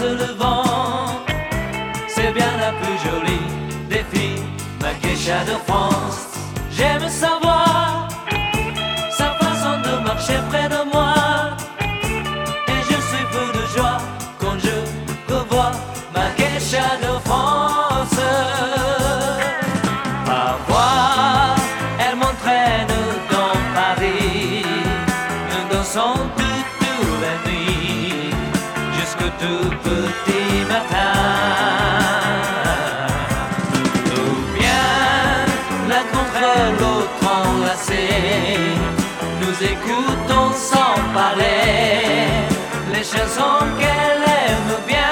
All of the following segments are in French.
le vent. C'est bien la plus jolie des filles, ma geisha de France. J'aime sa voix, sa façon de marcher près de moi. Et je suis fou de joie quand je revois ma geisha de France. Parfois, elle m'entraîne dans Paris. Nous dansons toute la nuit, jusqu'au tout petit matin. Ou bien, l'un contre l'autre enlacés, nous écoutons sans parler les chansons qu'elle aime bien.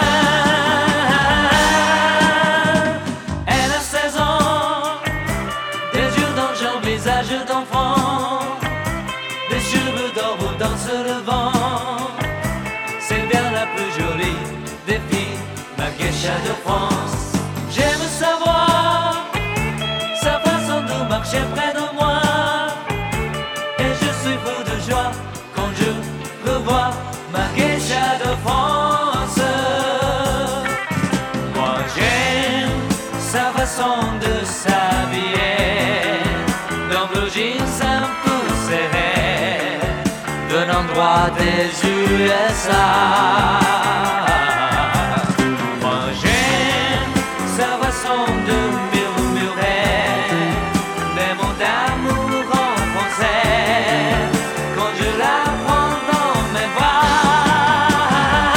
Elle a 16 ans, des yeux d'ange, visage d'enfant, des cheveux d'or où danse le vent. C'est bien la plus jolie des filles, ma geisha de France. J'aime sa voix, sa façon de marcher près de moi. Et je suis fou de joie quand je revois ma geisha de France. Moi j'aime sa façon de s'habiller, dans blue jeans un peu serré, venant droit des USA. Moi j'aime sa façon de murmurer des mots d'amour en français quand je la prends dans mes bras.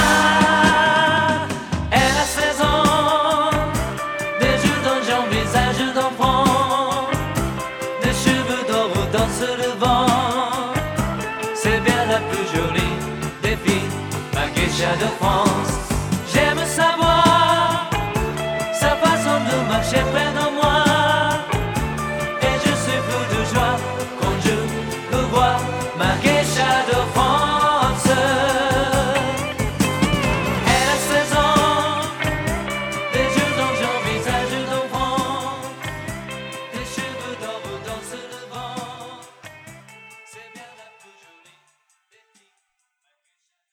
Elle a 16 ans, des yeux d'ange, visage d'enfant, des cheveux d'or où danse le vent. C'est bien la plus jolie des filles, ma geisha de France.